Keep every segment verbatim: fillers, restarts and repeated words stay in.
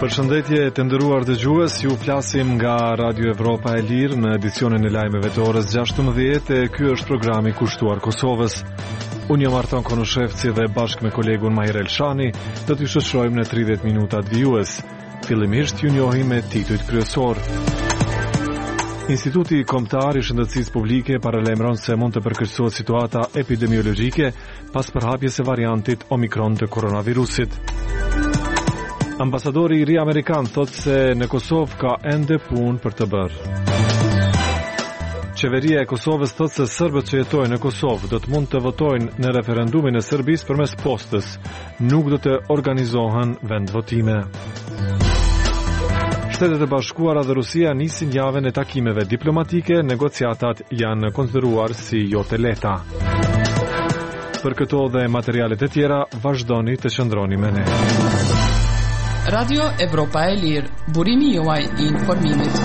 Përshëndetje të nderuar dëgjues, ju flasim nga Radio Evropa e Lirë në edicionin e lajmeve të orës gjashtëmbëdhjetë e ky është programi kushtuar Kosovës. Unë jam Arton Konushevci dhe bashkë me kolegun Mahir Elshani do t'ju shoqërojmë në tridhjetë minutat vijues. Fillimisht ju njohim me titujt kryesor. Instituti Kombëtar i Shëndetësisë Publike paralajmëron se mund të përkeqësohet situata epidemiologjike pas përhapjes së variantit Omikron të koronavirusit. Ambasadori i ri amerikan thot se në Kosovë ka ende punë për të bërë. Qeveria e Kosovës thot se serbët që jetojnë në Kosovë do të mund të votojnë në referendumin e Serbisë përmes postës, nuk do të organizohen vendvotime. Shtetet e Bashkuara dhe Rusia nisin javën e takimeve diplomatike, negociatat janë konsideruar si jo të lehta. Për këto dhe materialet e tjera, vazhdoni të qëndroni me ne. Radio Evropa e Lirë, burimi juaj i informimit.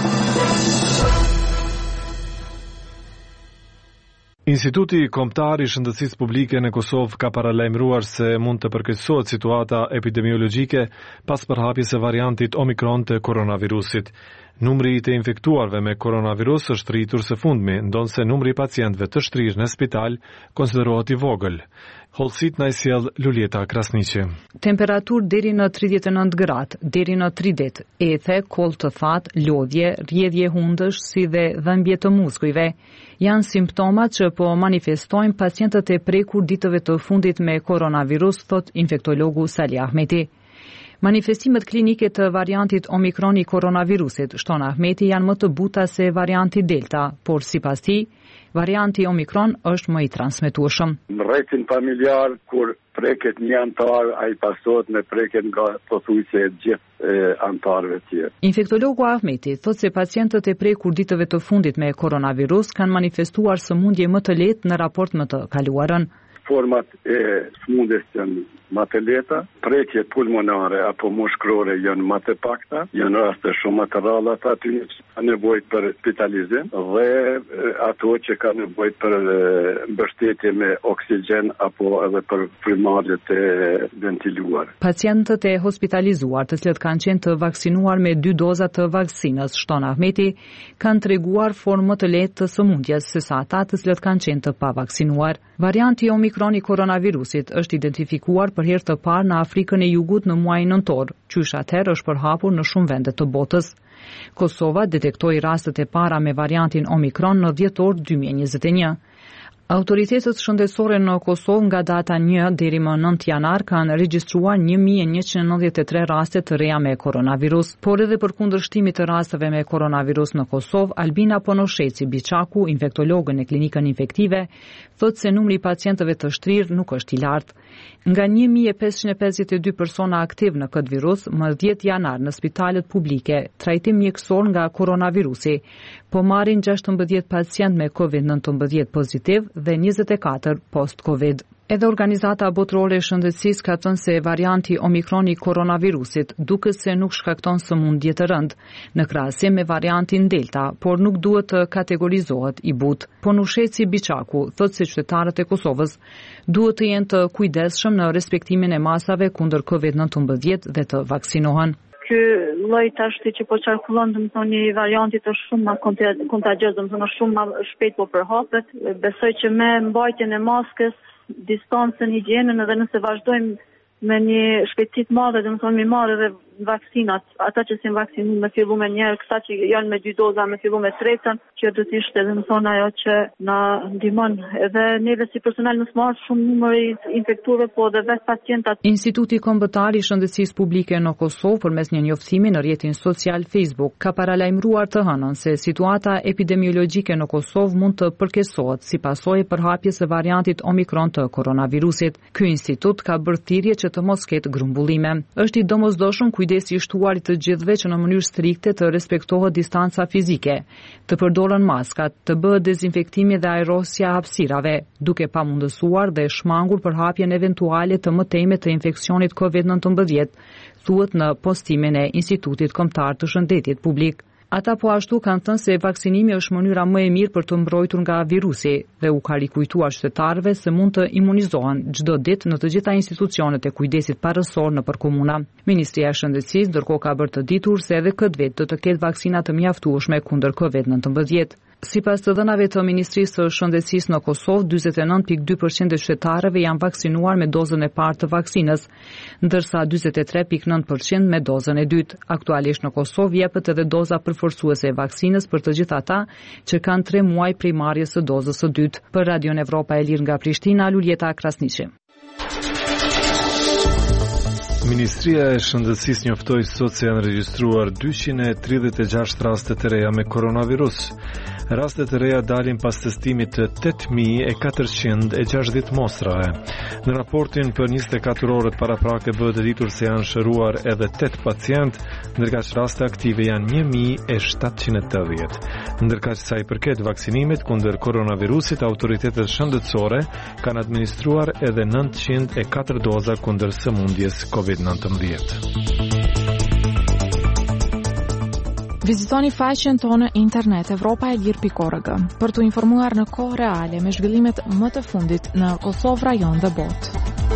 Instituti Kombëtar i Shëndetësisë Publike në Kosovë ka paralajmëruar se mund të përkeqësohet situata epidemiologjike pas përhapjes së variantit Omikron të koronavirusit. Numri i të infektuarve me koronavirus është rritur së fundmi, ndonse numri i pacientëve të shtrirë në spital konsiderohet i vogël. Hollësit na i sjell Luljeta Krasniqi. Temperaturë deri në tridhjetë e nëntë gradë, deri në tridet, ethe, koll të thatë, lodhje, rrjedhje hundësh, si dhe dhëmbje të muskujve. Janë simptomat që po manifestojnë pacientët e prekur ditëve të fundit me koronavirus, thot infektologu Sali Ahmeti. Manifestimet klinike të variantit Omikron i koronavirusit, shton Ahmeti, janë më të buta se varianti Delta, por sipas tij, varianti Omikron është më i transmetueshëm. Në rrethin familjar, kur preket një antar, ai pasohet me preket nga pothuajse të gjithë antarëve tjerë. Infektologu Ahmeti thotë se pacientët e prekur ditëve të fundit me koronavirus kanë manifestuar sëmundje më të lehtë në raport me të kaluarën. Format e sëmundjes janë më të lehta, prekje pulmonare apo mushkërore janë më të pakta, janë raste shumë më të rralla aty që ka nevojë për spitalizim dhe ato që ka nevojë për mbështetje me oksigjen apo edhe për frymarrjet e ventiluar. Pacientët e hospitalizuar, të cilët kanë qenë të vaksinuar me dy doza të vaksinës, shton Ahmeti, kanë treguar formë më të lehtë të sëmundjes se sa ata të cilët kanë qenë të pavaksinuar. Varianti Omikron i koronavirusit është identifikuar për herë të parë në Afrikën e Jugut në muajin nëntor, qysh atëherë është përhapur në shumë vende të botës. Kosova detektoi rastet e para me variantin Omikron në dhjetor dy mijë e njëzet e një. Autoritetet shëndetësore në Kosovë nga data një deri më nëntë janar kanë regjistruar një mijë e njëqind e nëntëdhjetë e tre raste të reja me koronavirus, por edhe për kundërshtimit të rasteve me koronavirus në Kosovë, Albina Ponosheci Biçaku, infektologë në klinikën infektive, thotë se numri i pacientëve të shtrirë nuk është i lartë. Nga një mijë e pesëqind e pesëdhjetë e dy persona aktiv në këtë virus, më dhjetë janar në spitalet publike, trajtim mjekësor nga koronavirusi, po marrin gjashtëmbëdhjetë pacient me kovid nëntëmbëdhjetë pozitiv dhe njëzet e katër post-Covid. Edhe Organizata Botërore e Shëndetësisë ka thënë se varianti Omikron i koronavirusit duket se nuk shkakton sëmundje të rëndë, në krahasim me variantin Delta, por nuk duhet të kategorizohet i butë. Ponusheci Biçaku thotë se qytetarët e Kosovës duhet të jenë të kujdesshëm në respektimin e masave kundër kovid nëntëmbëdhjetë dhe të vaksinohen. Ky lloj tashti që po qarkullon, domethënë një varianti është shumë më kontagjios, domethënë shumë më shpejt po përhapet. Besoj që me mbajtjen e maskës, distancën, higjienën, edhe nëse vazhdojmë me një shpejtësi të madhe, domethënë mi marrë edhe vaksinat, ata që sin vaksinuar me fillu me një herë, këta që janë me dy doza me fillu me tretën, që do të ishte domethënë ajo që na ndihmon edhe neve si personal në smar shumë numër i infektuarve, po edhe vetë pacientat. Instituti Kombëtar i Shëndetësisë Publike në Kosovë përmes një njoftimi në rrjetin social Facebook ka paralajmëruar të hënën se situata epidemiologjike në Kosovë mund të përkeqësohet si pasojë e përhapjes së variantit Omikron të koronavirusit. Ky institut ka bërë thirrje që të mos ketë grumbullime. Është i domosdoshëm kujdesi i shtuarit të gjithëve që në mënyrë strikte të respektohet distanca fizike, të përdoren maskat, të bëhet dezinfektimi dhe aerosja hapësirave, duke pamundësuar dhe shmangur përhapjen eventuale të mëtejme të infeksionit kovid nëntëmbëdhjetë, thuhet në postimin e Institutit Kombëtar të Shëndetit Publik. Ata po ashtu kanë thënë se vaksinimi është mënyra më e mirë për të mbrojtur nga virusi dhe u ka rikujtuar qytetarëve se mund të imunizohen çdo ditë në të gjitha institucionet e kujdesit parësor nëpër komuna. Ministria e Shëndetësisë ndërkohë ka bërë të ditur se edhe këtë vit do të ketë vaksina të mjaftueshme kundër kovid nëntëmbëdhjetë. Sipas të dhënave të Ministrisë së Shëndetësisë në Kosovë, dyzet e nëntë pikë dy përqind e qytetarëve janë vaksinuar me dozën e parë të vaksinës, ndërsa dyzet e tre pikë nëntë përqind me dozën e dytë. Aktualisht në Kosovë jepet edhe doza përforcuese e vaksinës për të gjithë ata që kanë tre muaj prej marrjes së dozës së dytë. Për Radion Evropa e Lirë nga Prishtina, Luljeta Krasniqi. Ministria e Shëndetësisë njoftoi sot se janë regjistruar dyqind e tridhjetë e gjashtë raste të reja me koronavirus. Rastet e reja dalin pas testimit të tetë mijë e katërqind e gjashtëdhjetë mostrave. Në raportin për njëzet e katër orët paraprake bëhet e ditur se janë shëruar edhe tetë pacient, ndërkaq raste aktive janë një mijë e shtatëqind e tetëdhjetë. Ndërkaq sa i përket vaksinimit kundër koronavirusit, autoritetet shëndetësore kanë administruar edhe nëntëqind e katër doza kundër sëmundjes kovid nëntëmbëdhjetë. Vizitoni faqen tonë internet evropa e lirë pikë org për të informuar në kohë reale me zhvillimet më të fundit në Kosovë, rajon dhe botë.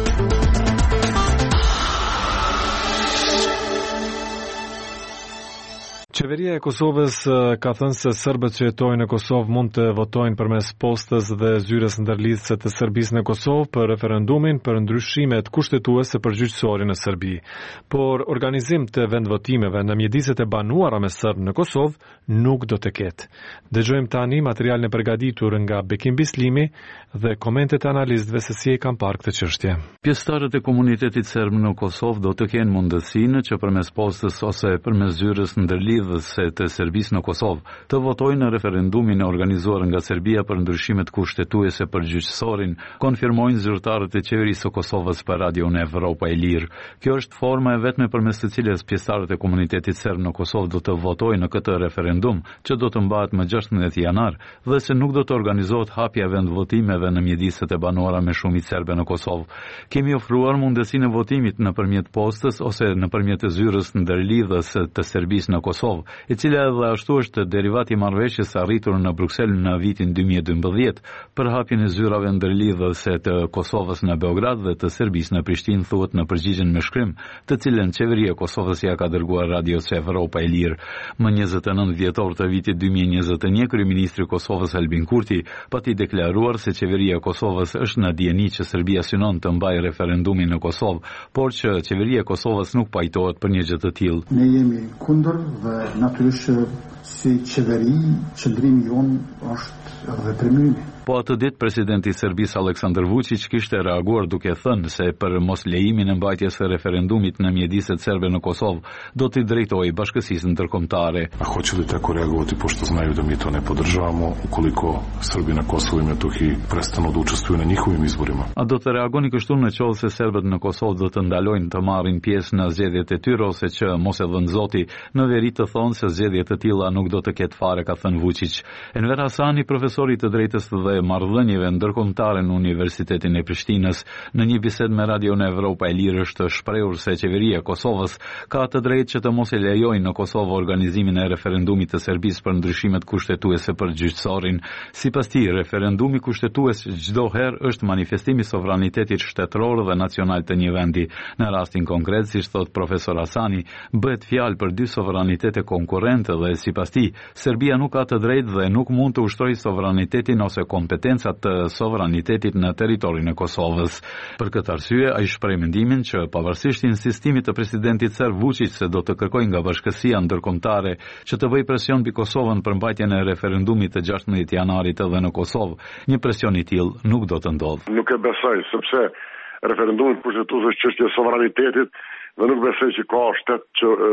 Qeveria e Kosovës ka thënë se serbët që jetojnë në Kosovë mund të votojnë përmes postës dhe zyres ndërlidhëse të Serbisë në Kosovë për referendumin për ndryshimet kushtetuese për gjyqësorin në Serbi. Por organizim të vendvotimeve në mjediset e banuara me serbë në Kosovë nuk do të ketë. Dëgjojmë tani materialin e përgatitur nga Bekim Bislimi dhe komentet e analistëve se si e kanë parë këtë çështje. Pjesëtarët e komunitetit serb në Kosovë do të kenë mundësinë që përmes postës ose përmes zyrës ndërlidhëse të Serbisë në Kosovë të votojnë në referendumin e organizuar nga Serbia për ndryshimet kushtetuese për gjyqësorin, konfirmojnë zyrtarët e qeverisë së Kosovës për Radion Evropa e Lirë. Kjo është forma e vetme përmes së cilës pjesëtarët e komunitetit serb në Kosovë do të votojnë në këtë referendum, që do të mbahet më gjashtëdhjetë janar, dhe se nuk do të organizohet hapja e vendvotimeve në mjediset e banuara me shumicë serbe në Kosovë. Kemi ofruar mundësinë e votimit nëpërmjet postës ose nëpërmjet zyrës ndërlidhës të Serbisë në Kosovë, e cila edhe ashtu është derivati i marrëveshjes arritur në Bruksel në vitin dy mijë e dymbëdhjetë për hapjen e zyrave ndërlidhëse të Kosovës në Beograd dhe të Serbisë në Prishtinë, thuhet në përgjigjen me shkrim, të cilën qeveria e Kosovës ja ka dërguar Radios Evropa e Lirë. Më njëzet e nëntë dhjetor të vitit dy mijë e njëzet e një, kryeministri i Kosovës Albin Kurti pati deklaruar se qeveria e Kosovës është në dieni që Serbia synon të mbajë referendumin në Kosovë, por që qeveria e Kosovës nuk pajtohet për një gjë të tillë. Ne jemi kundër dhe natyrisht si qeveri qëndrimi jonë është reprimimi. Po atë ditë presidenti i Serbisë Aleksandar Vučić kishte reaguar duke thënë se për mos lejimin e mbajtjes së referendumit në mjediset serbe në Kosovë do t'i drejtojë bashkësisë ndërkombëtare. A hoće li tako reagovati pošto znaju da mi to ne podržavamo ukoliko Srbi na Kosovu i Metohiji prestanu da učestvuju na njihovim izborima? A do të reagoni kështu në qoftë se serbët në Kosovë do të ndalojnë të marrin pjesë në zgjedhjet e tyre ose që mos e dhënë Zoti, në veri të thonë se zgjedhje të tilla nuk do të ketë fare, ka thënë Vučić. Enver Hasani, profesori të drejtës dhe marrëdhënieve ndërkombëtare në Universitetin e Prishtinës, në një bisedë me Radion Evropa e Lirë është shprehur se qeveria e Kosovës ka të drejtë që të mos e lejojë në Kosovë organizimin e referendumit të Serbisë për ndryshimet kushtetuese për gjyqësorin. Sipas tij, referendumi kushtetues çdo herë është manifestimi i sovranitetit shtetëror dhe nacional të një vendi. Në rastin konkret, siç thot profesor Hasani, bëhet fjalë për dy sovranitete konkurrente dhe sipas tij, Serbia nuk ka të drejtë dhe nuk mund të ushtrojë sovranitetin ose kompetencat të sovranitetit në territorin e Kosovës. Për këtë arsye, ai shpreh mendimin që pavarësisht insistimit të presidentit serb Vučić se do të kërkojë nga bashkësia ndërkombëtare që të bëjë presion mbi Kosovën për mbajtjen e referendumit të gjashtëdhjetë janarit edhe në Kosovë, një presion i tillë nuk do të ndodhë. Nuk e besoj, sepse referendumi kushtetues është çështje e sovranitetit dhe nuk besoj që ka shtet që e,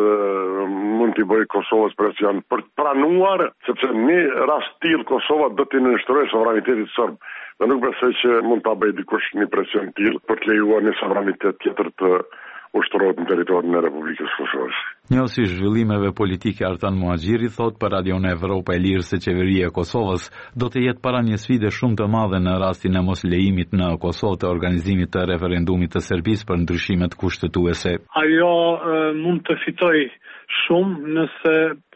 mund t'i bëjë Kosovës presion për të pranuar, sepse në rast tillë Kosova do t'i nënshtrojë sovranitetit serb. Dhe nuk besoj që mund ta bëjë dikush një presion tillë për të lejuar një sovranitet tjetër të ushtrohet në territorin e Republikës Kosovës. Njësi zhvillimeve politike Artan Muhaxhiri thot për Radion Evropa e Lirë se qeveria e Kosovës do të jetë para një sfide shumë të madhe në rastin e mos lejimit në Kosovë të organizimit të referendumit të Serbisë për ndryshimet kushtetuese. Ajo e, mund të fitoj shumë nëse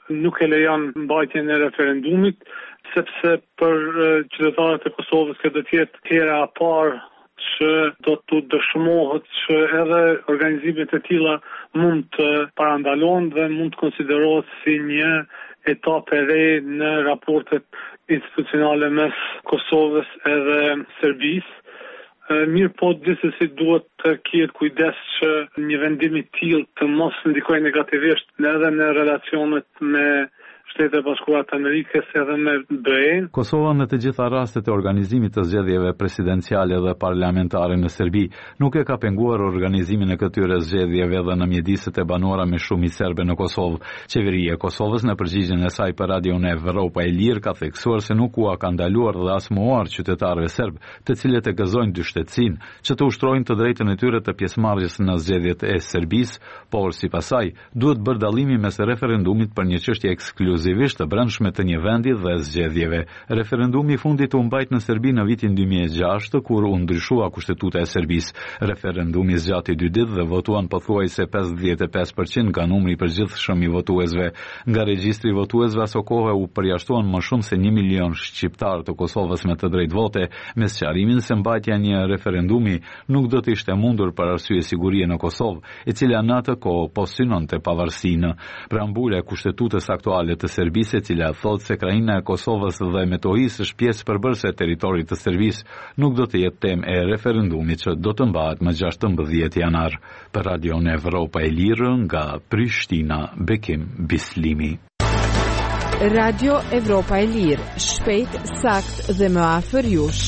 nuk e lejon mbajtjen e referendumit, sepse për qytetarët e Kosovës që do të jetë hera e parë që do të dëshmohet që edhe organizimet e tilla mund të parandalohen dhe mund të konsiderohet si një etapë e re në raportet institucionale mes Kosovës edhe Serbisë. Mirë po gjithsesi duhet të ketë kujdes që një vendim i tillë të mos ndikojë negativisht edhe në relacionet me Shtetet e Bashkuara të Amerikës edhe me B E-n. Kosova në të gjitha rastet e organizimit të zgjedhjeve presidenciale dhe parlamentare në Serbi nuk e ka penguar organizimin e këtyre zgjedhjeve dhe në mjediset e banuara me shumë i serbe në Kosovë. Qeveria e Kosovës në përgjigjen e saj për Radion Evropa e Lirë ka theksuar se nuk u ka ndaluar dhe as muar qytetarëve serb, të cilët e gëzojnë dyshtetësinë, që të ushtrojnë të drejtën e tyre të pjesëmarrjes në zgjedhjet e Serbisë, por sipas saj duhet bërë dallimi mes referendumit për një çështje ekskluzive të brendshme të një vendi dhe zgjedhjeve. Referendumi i fundit u mbajt në Serbi në vitin dy mijë e gjashtë kur u ndryshua kushtetuta e Serbisë. Referendumi zgjati dy ditë dhe votuan pothuajse pesëdhjetë e pesë përqind nga numri i përgjithshëm i votuesve. Nga regjistri i votuesve aso kohë u përjashtuan më shumë se një milion shqiptar të Kosovës me të drejtë vote, me sqarimin se mbajtja një referendumi nuk do të ishte mundur për arsye sigurie në Kosovë, e cila në atë kohë po synonte pavarësinë. Preambula e kushtetutës aktuale të Serbisë, e cila thotë se krajina e Kosovës dhe Metohijës është pjesë përbërëse e territorit të Serbisë, nuk do të jetë temë e referendumit që do të mbahet më gjashtëmbëdhjetë janar. Për Radion Evropa e Lirë nga Prishtina, Bekim Bislimi. Radio Evropa e Lirë, shpejt, sakt dhe më afër jush.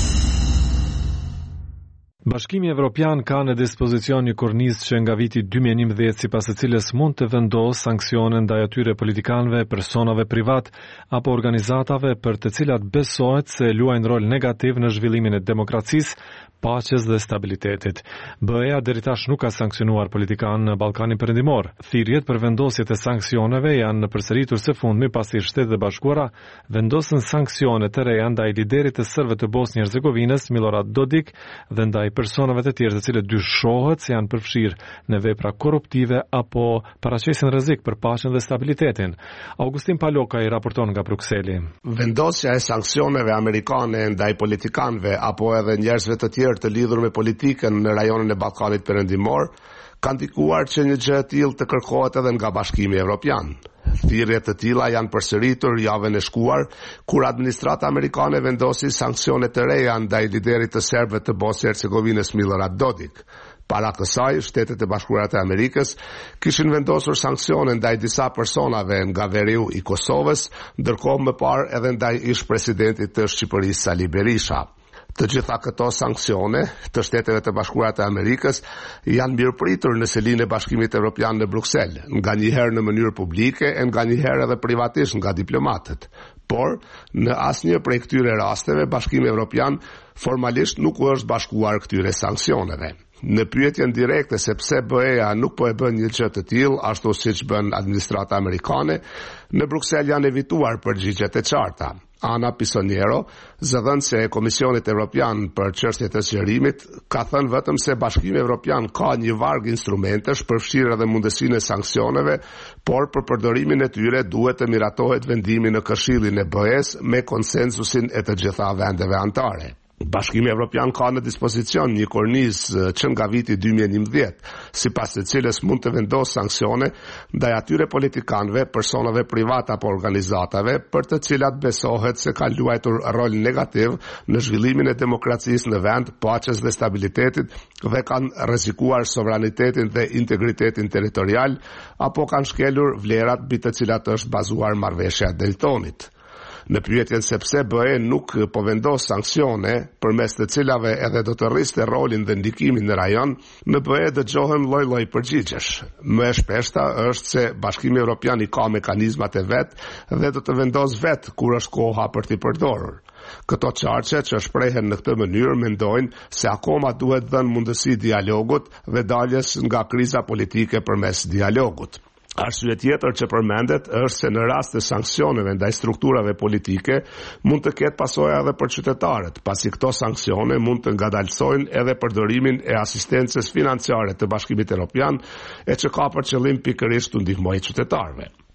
Bashkimi Evropian ka në dispozicion një kornizë që nga viti dy mijë e njëmbëdhjetë sipas së cilës mund të vendosë sanksione ndaj atyre politikanëve, personave privat apo organizatave për të cilat besohet se luajnë rol negativ në zhvillimin e demokracisë, paqes dhe stabilitetit. B E-a deri tash nuk ka sankcionuar politikanë në Ballkanin Perëndimor. Thirrjet për vendosjet e sanksioneve janë përsëritur së fundmi pasi Shtetet e Bashkuara vendosën sanksione të reja ndaj liderit të serbëve të Bosnjë Hercegovinës, Milorad Dodik, dhe ndaj personave të tjerë të cilët dyshohet se janë përfshirë në vepra korruptive apo paraqesin rrezik për paqen dhe stabilitetin. Augustin Paloka i raporton nga Brukseli. Vendosja e sanksioneve amerikane ndaj politikanëve apo edhe njerëzve të tjerë të lidhur me politikën në rajonin e Ballkanit Perëndimor kanë ndikuar që një gjë e tillë të kërkohet edhe nga Bashkimi Evropian. Thirrje të tilla janë përsëritur javën e shkuar kur administrata amerikane vendosi sanksione të reja ndaj liderit të serbëve të Bosnjë Hercegovinës Milorad Dodik. Para kësaj, Shtetet e Bashkuara të Amerikës kishin vendosur sanksione ndaj disa personave nga veriu i Kosovës, ndërkohë më parë edhe ndaj ish-presidentit të Shqipërisë Sali Berisha. Të gjitha këto sanksione të Shteteve të Bashkuara të Amerikës janë mirëpritur në selinë e Bashkimit Evropian në Bruksel, nga njëherë në mënyrë publike e nga njëherë edhe privatisht nga diplomatët. Por, në asnjë prej këtyre rasteve, Bashkimi Evropian formalisht nuk u është bashkuar këtyre sanksioneve. Në pyetjen direkte se pse B E-a nuk po e bën një gjë të tillë, ashtu siç bën administrata amerikane, në Bruksel janë evituar përgjigjet e qarta. Ana Pisoniero, zëdhënëse e Komisionit Evropian për çështjet e sqarimit, ka thënë vetëm se Bashkimi Evropian ka një varg instrumentesh përfshirë edhe mundësinë e sanksioneve, por për përdorimin e tyre duhet të miratohet vendimi në Këshillin e B E-s me konsensusin e të gjitha vendeve anëtare. Bashkimi Evropian ka në dispozicion një kornizë që nga viti dy mijë e njëmbëdhjetë, sipas të cilës mund të vendosë sanksione ndaj atyre politikanëve, personave private apo organizatave për të cilat besohet se kanë luajtur rol negativ në zhvillimin e demokracisë në vend, paqes dhe stabilitetit dhe kanë rrezikuar sovranitetin dhe integritetin territorial apo kanë shkelur vlerat mbi të cilat është bazuar marrëveshja e Daytonit. Në pyetjen se pse B E nuk po vendos sanksione përmes të cilave edhe do të rriste rolin dhe ndikimin në rajon, në B E dëgjohen lloj-lloj përgjigjesh. Më e shpeshta është se Bashkimi Evropian i ka mekanizmat e vet dhe do të vendos vet kur është koha për t'i përdorur. Këto çarçe që shprehen në këtë mënyrë mendojnë se akoma duhet dhënë mundësi dialogut dhe daljes nga kriza politike përmes dialogut. Arsye tjetër që përmendet është se në rast të sanksioneve ndaj strukturave politike mund të ketë pasoja edhe për qytetarët, pasi këto sanksione mund të ngadalsojnë edhe përdorimin e asistencës financiare të Bashkimit Evropian, e që ka për qëllim pikërisht të ndihmojë qytetarëve.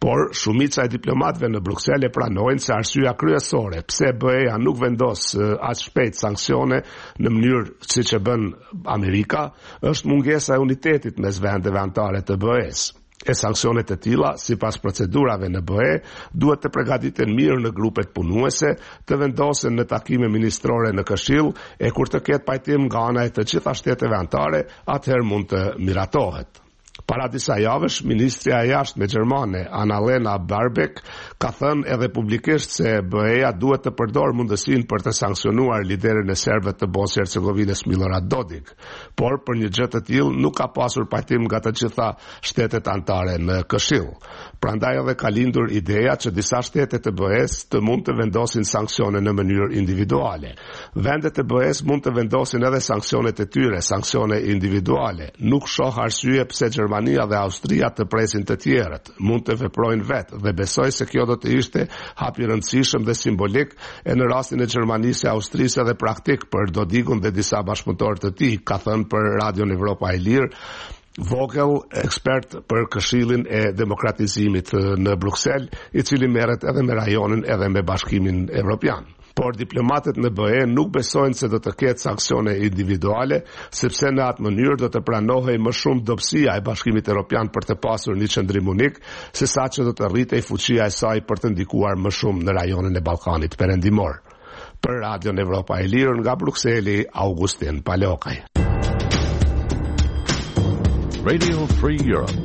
Por shumica e diplomatëve në Bruksel e pranojnë se arsyeja kryesore pse B E-ja nuk vendos aq shpejt sanksione në mënyrë siç e bën Amerika është mungesa e unitetit mes vendeve anëtare të B E-s. E sanksionet e tilla, sipas procedurave në B E, duhet të përgatiten mirë në grupet punuese, të vendosen në takime ministrore në Këshill e kur të ketë pajtim nga ana e të gjitha shteteve anëtare, atëherë mund të miratohet. Para disa javësh, ministrja e jashtme gjermane Annalena Baerbock ka thënë edhe publikisht se B E-ja duhet të përdor mundësinë për të sanksionuar liderin e serbëve të Bosnjë-Hercegovinës Milorad Dodik, por për një gjë të tillë nuk ka pasur pajtim nga të gjitha shtetet anëtare në Këshill. Prandaj edhe ka lindur ideja që disa shtete të B E-s të mund të vendosin sanksione në mënyrë individuale. Vendet e B E-s mund të vendosin edhe sanksionet e tyre, sanksione individuale. Nuk shoh arsye pse Gjermania dhe Austria të presin të tjerët, mund të veprojnë vetë dhe besoj se kjo do të ishte hap i rëndësishëm dhe simbolik e në rastin e Gjermanisë e Austrisë edhe praktik për Dodikun dhe disa bashkëpunëtorë të tij, ka thënë për Radion Evropa e Lirë Vogel, ekspert për Këshillin e demokratizimit në Bruksel, i cili merret edhe me rajonin edhe me Bashkimin Evropian. Por diplomatët në B E nuk besojnë se do të ketë sanksione individuale, sepse në atë mënyrë do të pranohej më shumë dobësia e Bashkimit Evropian për të pasur një qendrim unik, sesa që do të rritej fuqia e saj për të ndikuar më shumë në rajonin e Ballkanit Perëndimor. Për Radion Evropa e Lirë nga Brukseli, Augustin Palokaj. Radio Free Europe.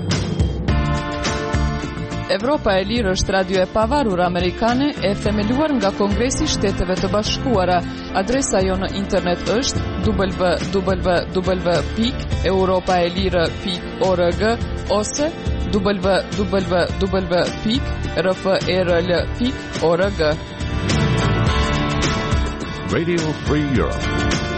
Evropa e Lirë është radio e pavarur amerikane e themeluar nga Kongresi i Shteteve të Bashkuara. Adresa jo në internet është w w w pikë europaelire pikë org ose w w w pikë r f e r l pikë org. Radio Free Europe.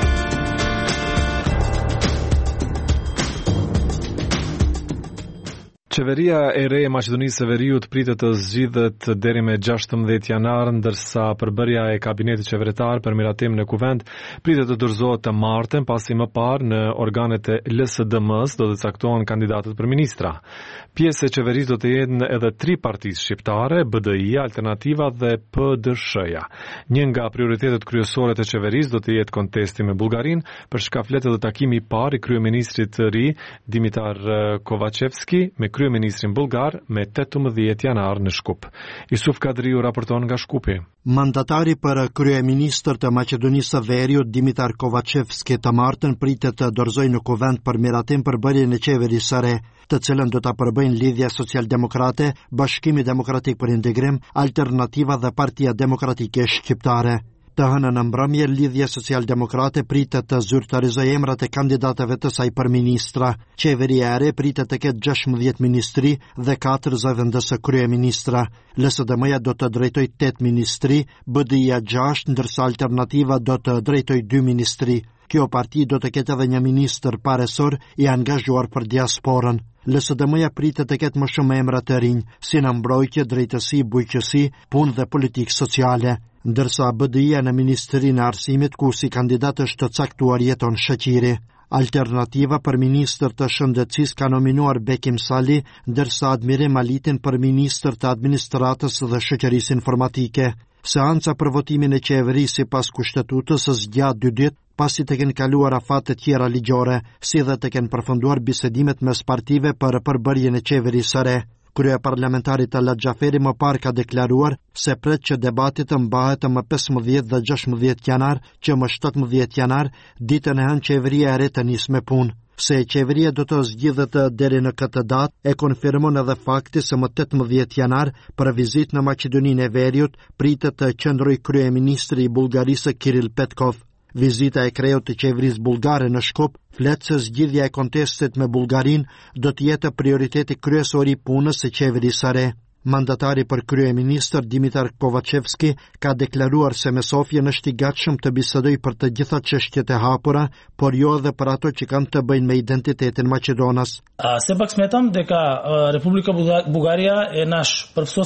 Qeveria e re e Maqedonisë së Veriut pritet të zgjidhet deri me gjashtëmbëdhjetë janar, ndërsa përbërja e kabinetit qeveritar për miratim në kuvent pritet të dorëzohet të martën, pasi më parë në organet e L S D M-s do të caktohen kandidatët për ministra. Pjesë e qeverisë do të jenë edhe tri partisë shqiptare, B D I-ja, Alternativa dhe P D S-ja. Një nga prioritetet kryesore të qeverisë do të jetë kontesti me Bullgarinë, për shkak flet edhe takimi i parë i kryeministrit të ri Dimitar Kovacevski me kryeministrin bullgar me tetëmbëdhjetë janar në Shkup. Isuf Kadriu raporton nga Shkupi. Mandatari për kryeministër të Maqedonisë së Veriut Dimitar Kovacevski të martën pritet të dorëzojë në kuvent për miratim përbërjen e qeverisë së re, të cilën do ta përbëjnë Lidhja Social-Demokrate, Bashkimi Demokratik për Integrim, Alternativa dhe Partia Demokratike Shqiptare. Të hënën në mbrëmje, Lidhja Social-Demokrate pritet të zyrtarizojë emrat e kandidatëve të saj për ministra. Qeveria e re pritet të ketë gjashtëmbëdhjetë ministri dhe katër zëvendësë kryeministra. L S D M-ja do të drejtojë tetë ministri, B D I-ja gjashtë, ndërsa Alternativa do të drejtojë dy ministri. Kjo parti do të ketë edhe një ministër paresor i angazhuar për diasporën. L S D M-ja pritet të ketë më shumë emra të rinj, si në mbrojtje, drejtësi, bujqësi, punë dhe politikë sociale, ndërsa B D I-ja në Ministrinë e Arsimit, ku si kandidat është të caktuar jeton Shaqiri. Alternativa për ministër të shëndetësisë ka nominuar Bekim Sali, ndërsa Admirim Alitin për ministër të administratës dhe shoqërisë informatike. Seanca për votimin e qeverisë sipas kushtetutës zgjat dy ditë, pasi të kenë kaluar afat të tjera ligjore, si dhe të kenë përfunduar bisedimet mes partive për përbërjen e qeverisë së re. Kryeparlamentari Talat Xhaferi më parë ka deklaruar se pret që debati të mbahet më pesëmbëdhjetë dhe gjashtëmbëdhjetë janar, që më shtatëmbëdhjetë janar ditën e hënë qeveria e re të nisë me punë. Se qeveria do të zgjidhet deri në këtë datë e konfirmon edhe fakti se më tetëmbëdhjetë janar për vizitë në Maqedoninë e Veriut pritet të qëndrojë kryeministri i Bullgarisë Kiril Petkov. Vizita e kreut të qeverisë bullgare në Shkup flet se zgjidhja e kontestit me Bullgarinë do të jetë prioriteti kryesor i punës së qeverisë së re. Mandatari për kryeministër Dimitar Kovacevski ka deklaruar se me Sofjen është i gatshëm të bisedojë për të gjitha çështjet e hapura, por jo edhe për ato që kanë të bëjnë me identitetin maqedonas. Se pak smetam deka Republika Bullgaria e nash përfësuesit?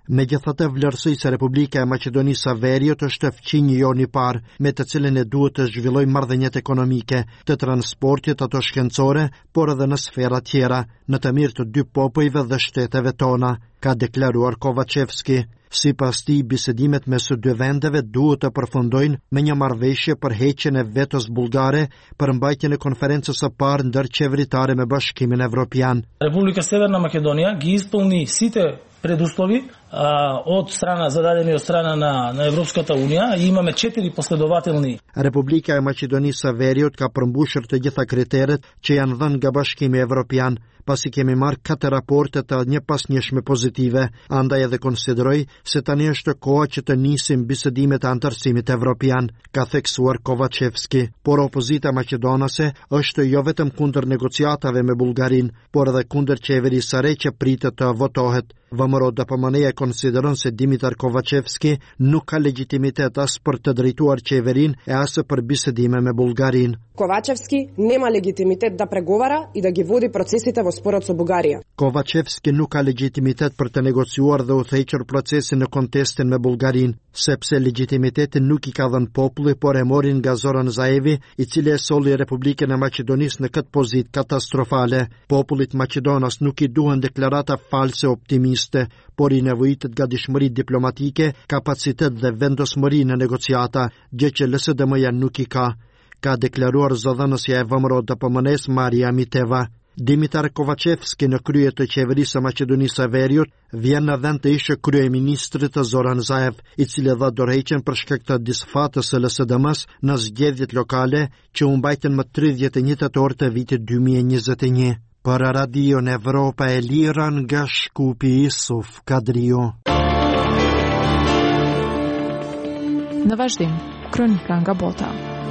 Megjithatë, vlerësoi se Republika e Maqedonisë së Veriut është fqinjë jon i parë me të cilën e duhet të zhvillojë marrëdhëniet ekonomike, të transportit ato shkencore, por edhe në sfera tjera, në të mirë të dy popujve dhe shteteve tona, ka deklaruar Kovacevski. Sipas tij, bisedimet mes së dy vendeve duhet të përfundojnë me një marrëveshje për heqjen e vetos bullgare për mbajtjen e konferencës së parë ndërqeveritare me Bashkimin Evropian. Republika Severna Македонија ги исполни сите предуслови а, од страна зададени од страна на, на Европската Унија и имаме четири последователни. Republika e Maqedonisë së Veriut ka përmbushur të gjitha kriteret që janë dhënë nga Bashkimi Evropian, pasi kemi marrë katër raporte të një pasnjëshme pozitive, andaj edhe konsideroj se tani është koha që të nisim bisedimet e antarësimit evropian, ka theksuar Kovacevski. Por opozita maqedonase është jo vetëm kundër negociatave me Bullgarin, por edhe kundër qeverisë së re që pritet të votohet. Vëmëro D P M-ja konsideron se Dimitar Kovacevski nuk ka legitimitet as për të drejtuar qeverin e as për bisedime me Bullgarin. Kovacevski nема legitimitet da pregovara i da gi vodi procesите во спорот со Бугарија. Kovacevski nuk ka legitimitet për të negociuar dhe udhëhequr procesin në kontestin me Bullgarin, sepse legitimitetin nuk i ka dhënë populli, por e morin nga Zoran Zaevi, i cili e solli Republikën e Maqedonisë në këtë pozitë katastrofale. Popullit maqedonas nuk i duhen deklarata false optimiste, por i nevojitet gatishmëri diplomatike, kapacitet dhe vendosmëri në negociata, gjë që L S D M-ja nuk i ka, ka deklaruar zëdhënësja e V M R O D P M-nes Maria Miteva. Dimitar Kovacevski në krye të qeverisë së Maqedonisë së Veriut vjen në vend të ish kryeministrit Zoran Zaev, i cili dha dorëheqjen për shkak të disfatës së L S D M-s në zgjedhjet lokale që u mbajtën më tridhjetë e një tetor të vitit dy mijë e njëzet e një. Për Radion Evropa e Lira nga Shkupi, Isuf Kadriu. Në vazhdim, kronika nga bota.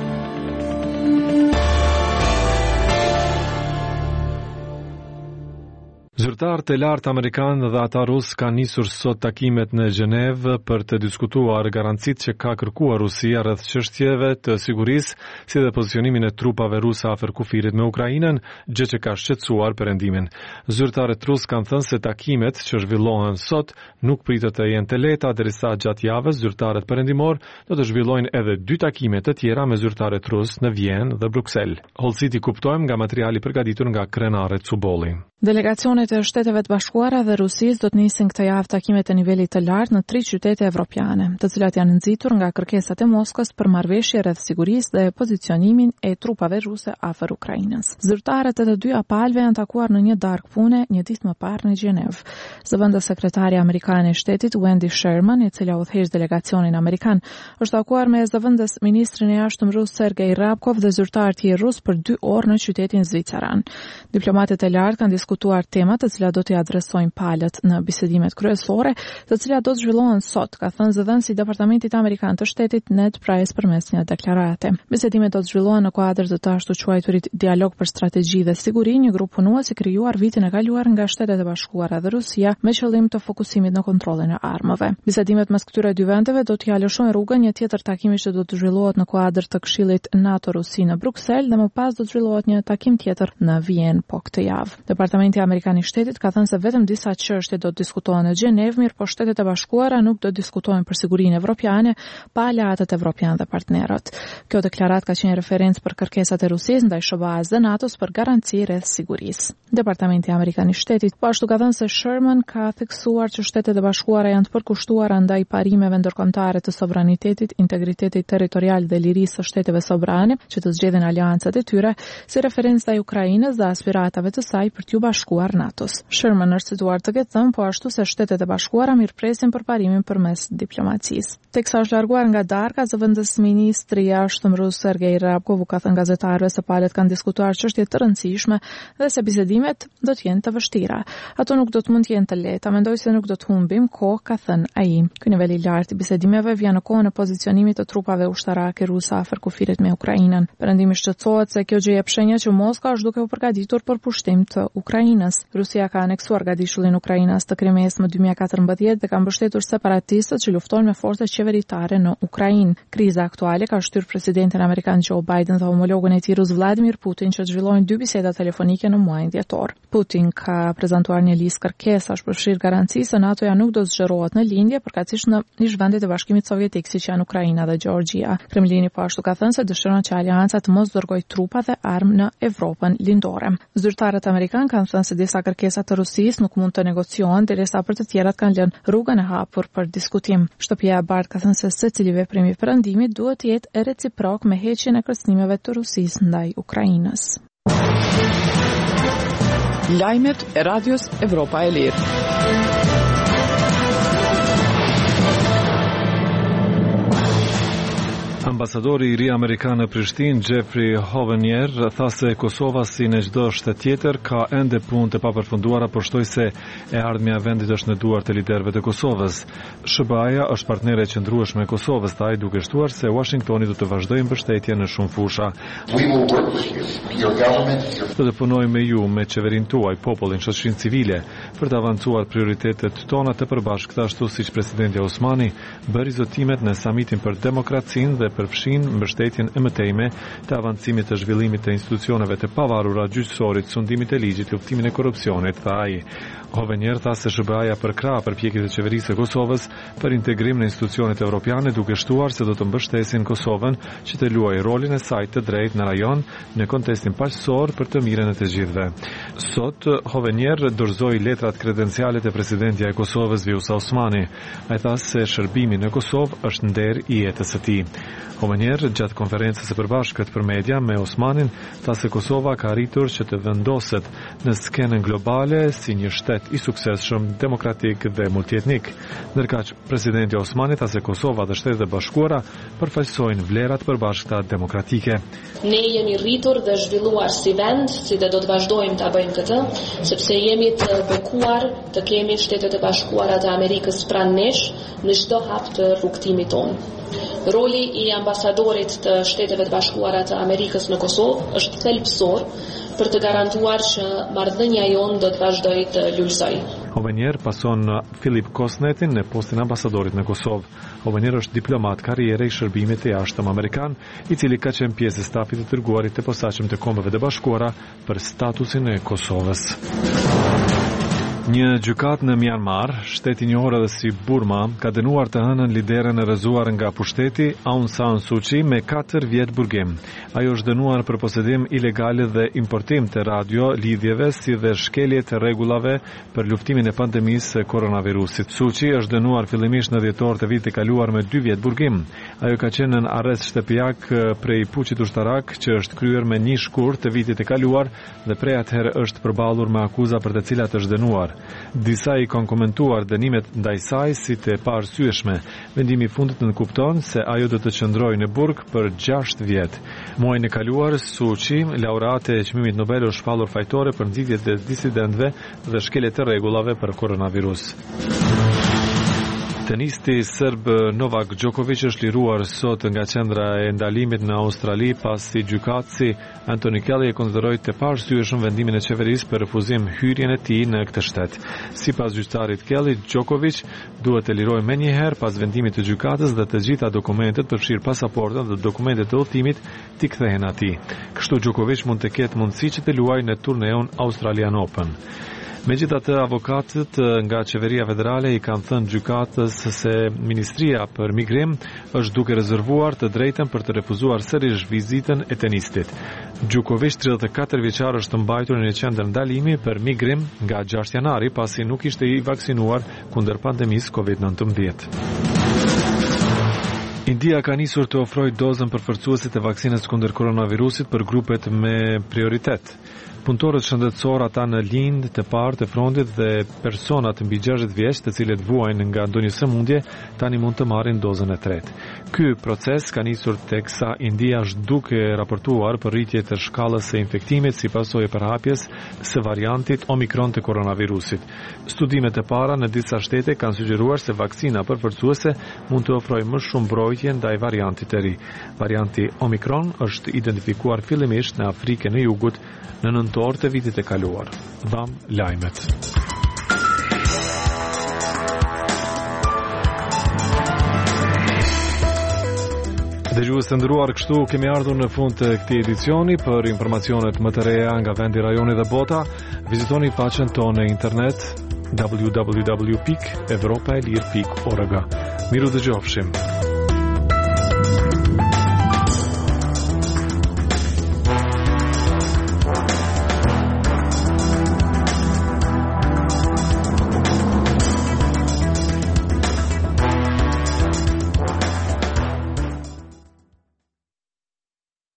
Zyrtarët e lartë amerikanë dhe ata rusë kanë nisur sot takimet në Gjenevë për të diskutuar garancitë që ka kërkuar Rusia rreth çështjeve të sigurisë, si dhe pozicionimin e trupave ruse afër kufirit me Ukrainën, gjë që ka shqetësuar perëndimin. Zyrtarët rusë kanë thënë se takimet që zhvillohen sot nuk pritet të jenë të lehta, derisa gjatë javës zyrtarët perëndimor do të zhvillojnë edhe dy takime të tjera me zyrtarët rusë në Vjenë dhe Bruksel. Hollësiti kuptojmë nga materiali përgatitur nga krenare Cubolli. Delegacionet e Shteteve të Bashkuara dhe Rusisë do të nisin këtë javë takime të nivelit të lartë në tre qytete evropiane, të cilat janë nxitur nga kërkesat e Moskës për marrëveshje rreth sigurisë dhe pozicionimin e trupave ruse afër Ukrainës. Zyrtarët e të dy apalëve janë takuar në një darkë pune një ditë më parë në Gjenevë. Zëvendës sekretari amerikane e shtetit Wendy Sherman, e cila udhëheq delegacionin amerikan, është takuar me zëvendës ministrin e jashtëm rus Sergej Rabkov dhe zyrtar të tjerë rus për dy orë në qytetin zviceran. Diplomatët e lartë kanë diskutuar temat të cilat do t'i adresojnë palët në bisedimet kryesore, të cilat do të zhvillohen sot, ka thënë zëdhënësi i Departamentit Amerikan të Shtetit Ned Price përmes një deklarate. Bisedimet do të zhvillohen në kuadër të të ashtu quajturit dialog për strategji dhe siguri, një grup punues i krijuar vitin e kaluar nga Shtetet e Bashkuara dhe Rusia me qëllim të fokusimit në kontrollin e armëve. Bisedimet mes këtyre dy vendeve do t'i lëshojnë rrugën një tjetër takimi që do të zhvillohet në kuadër të Këshillit NATO-Rusi në Bruksel dhe më pas do të zhvillohet një takim tjetër në Vjenë po këtë javë. Departamenti Amerikan i Shtetit ka thënë se vetëm disa çështje do të diskutohen në Gjenevë, mirë po Shtetet e Bashkuara nuk do të diskutojnë për sigurinë evropiane pa aleatët evropian dhe partnerët. Kjo deklaratë ka qenë referencë për kërkesat e Rusisë ndaj S B A-s dhe NATO-s për garanci rreth sigurisë. Departamenti Amerikan i Shtetit po ashtu ka thënë se Sherman ka theksuar që Shtetet e Bashkuara janë të përkushtuara ndaj parimeve ndërkombëtare të sovranitetit, integritetit territorial dhe lirisë së shteteve sovrane që të zgjedhin aleancat e tyre, si referencë ndaj Ukrainës dhe aspiratave të saj për t'ju bashkuar NATO-s. Sherman është situar të ketë thënë po ashtu se Shtetet e Bashkuara mirëpresin për parimin përmes diplomacisë. Teksa është larguar nga darka, zëvendës ministri i jashtëm rus Sergej Rabkov ka thënë gazetarëve se palët kanë diskutuar çështje të rëndësishme dhe se bisedimet do të jenë të vështira. Ato nuk do të mund të jenë të lehta, mendoj se nuk do të humbim kohë, ka thënë ai. Ky nivel i lartë i bisedimeve vjen në kohën e pozicionimit të trupave ushtarake ruse afër kufirit me Ukrainën. Perëndimi shqetësohet se kjo gjë jep shenja që Moska është duke u përgatitur për pushtim të Ukrainës. Rusia ka aneksuar gadishullin Ukrainas të Krimes më dy mijë e katërmbëdhjetë dhe ka mbështetur separatistët që luftojnë me forcat qeveritare në Ukrainë. Kriza aktuale ka shtyrë presidentin amerikan Joe Biden dhe homologun e tij rus Vladimir Putin që zhvillojnë dy biseda telefonike në muajin dhjetor. Putin ka prezantuar një listë kërkesash për fshirë garanci se NATO-ja nuk do zgjerohet në lindje, përkatësisht në ish vendet e Bashkimit Sovjetik siç janë Ukraina dhe Gjeorgjia. Kremlini po ashtu ka thënë se dëshiron që alianca të mos dërgojë trupa dhe armë në Evropën lindore. Zyrtarët amerikan kanë thënë se disa kërkesa të Rusisë nuk mund të negociohen derisa për të tjerat kanë lënë rrugën e hapur për diskutim. Shtëpia e Bardhë ka thënë se secili veprim i perëndimit duhet të jetë reciprok me heqjen e kërcënimeve të Rusisë ndaj Ukrainës. Lajmet e Radios Evropa e Lirë. Ambasadori i ri amerikan në Prishtinë, Jeffrey Hovenier, tha se Kosova si në çdo shtet tjetër ka ende punë të papërfunduara, por shtoi se e ardhmja e vendit është në duart e liderëve të Kosovës. S B A-ja është partnere e qëndrueshme e Kosovës, taj duke shtuar se Washingtoni do të vazhdojë mbështetje në shumë fusha. Do të punojmë me ju, me qeverinë tuaj, popullin, shoqërinë civile, për të avancuar prioritetet tona të përbashkëta, ashtu siç presidenti Osmani bëri zotimet në samitin për demokracinë dhe përfshin mbështetjen e mëtejme të avancimit të zhvillimit të institucioneve të pavarura, gjyqësorit, sundimit e ligjit, luftimin e korrupsionit, tha ai. Hovenier tha se S B A-ja përkrah përpjekjet e qeverisë së Kosovës për integrim në institucionet evropiane, duke shtuar se do të mbështesin Kosovën që të luajë rolin e saj të drejtë në rajon në kontekstin paqësor për të mirën e të gjithëve. Sot Hovenier dorëzoi letrat kredenciale të presidentja e Kosovës Vjosa Osmani. Ai tha se shërbimi në Kosovë është nder i jetës së tij. Hovenier, gjatë konferencës së përbashkët për media me Osmanin, tha se Kosova ka arritur që të vendoset në skenën globale si një shtet i suksesshëm, demokratik dhe multietnik. Ndërkaq, presidenti Osmani tha se Kosova dhe Shtetet e Bashkuara përfaqësojnë vlerat përbashkëta demokratike. Ne jemi rritur dhe zhvilluar si vend, si dhe do të vazhdojmë ta bëjmë këtë, sepse jemi të bekuar të kemi Shtetet e Bashkuara të Amerikës pranë nesh në çdo hap të rrugtimit tonë. Roli i ambasadorit të Shteteve të Bashkuara të Amerikës në Kosovë është thelbësor për të garantuar që marrëdhënia jonë do të vazhdojë të lulësojë. Hovenier pason Filip Kosnetin në postin ambasadorit në Kosovë. Hovenier është diplomat karriere i shërbimit të jashtëm amerikan, i cili ka qenë pjesë e stafit të dërguarit të posaçëm të Kombeve të Bashkuara për statusin e Kosovës. Një gjykat në Myanmar, shteti i njohur edhe si Burma, ka dënuar të hënën lideren e rrëzuar nga pushteti Aung San Suu Kyi me katër vjet burgim. Ajo është dënuar për posedim ilegal dhe importim të radio lidhjeve si dhe shkelje të rregullave për luftimin e pandemisë së koronavirusit. Suu Kyi është dënuar fillimisht në dhjetor të vitit të kaluar me dy vjet burgim. Ajo ka qenë në arrest shtëpiak prej puçit ushtarak që është kryer me një shkurt të vitit të kaluar dhe prej atëherë është përballur me akuza për të cilat është dënuar. Disa i kanë komentuar dënimet ndaj saj si të paarsyeshme. Vendimi i fundit nënkupton se ajo do të qëndrojë në burg për gjashtë vjet. Muajin e kaluar, Suu Kyi, laureate e çmimit Nobel, është shpallur fajtore për nxitjet e disidentëve dhe shkeljet e rregullave për koronavirus. Tenisti serb Novak Djokovic është liruar sot nga qendra e ndalimit në Australi pasi gjykatësi Anthony Kelly e konsideroi të paarsyeshëm vendimin e qeverisë për refuzim hyrjen e tij në këtë shtet. Sipas gjyqtarit Kelly, Djokovic duhet të lirojë menjëherë pas vendimit të gjykatës dhe të gjitha dokumentet, përfshirë pasaportën dhe dokumentet e udhëtimit, t'i kthehen atij. Kështu Djokovic mund të ketë mundësi që të luajë në turneun Australian Open. Megjithatë, avokatët nga qeveria federale i kanë thënë gjykatës se Ministria për Migrim është duke rezervuar të drejtën për të refuzuar sërish vizitën e tenistit. Djokovic, tridhjetë e katër vjeçar, është mbajtur në një qendër ndalimi për migrim nga gjashtë janari pasi nuk ishte i vaksinuar kundër pandemisë kovid nëntëmbëdhjetë. India ka nisur të ofrojë dozën përforcuese të vaksinës kundër koronavirusit për grupet me prioritet. Punëtorët shëndetësor, ata në lindë të parë të frontit dhe personat mbi gjashtëdhjetë vjeç, të cilët vuajnë nga ndonjë sëmundje, tani mund të marrin dozën e tretë. Ky proces ka nisur teksa India është duke raportuar për rritje të shkallës së infektimit si pasojë e përhapjes së variantit Omikron të koronavirusit. Studimet e para në disa shtete kanë sugjeruar se vaksina përforcuese mund të ofrojë më shumë mbrojtje ndaj variantit të ri. Varianti Omikron është identifikuar fillimisht në Afrikën e Jugut në nëntor të vitit e kaluar. Dham lajmet. Dëgjues të nderuar, kështu kemi ardhur në fund të këtij edicioni. Për informacionet më të reja nga vendi, rajoni dhe bota, vizitoni faqen tonë në internet w w w pikë evropaelir pikë org. Miru dëgjofshim.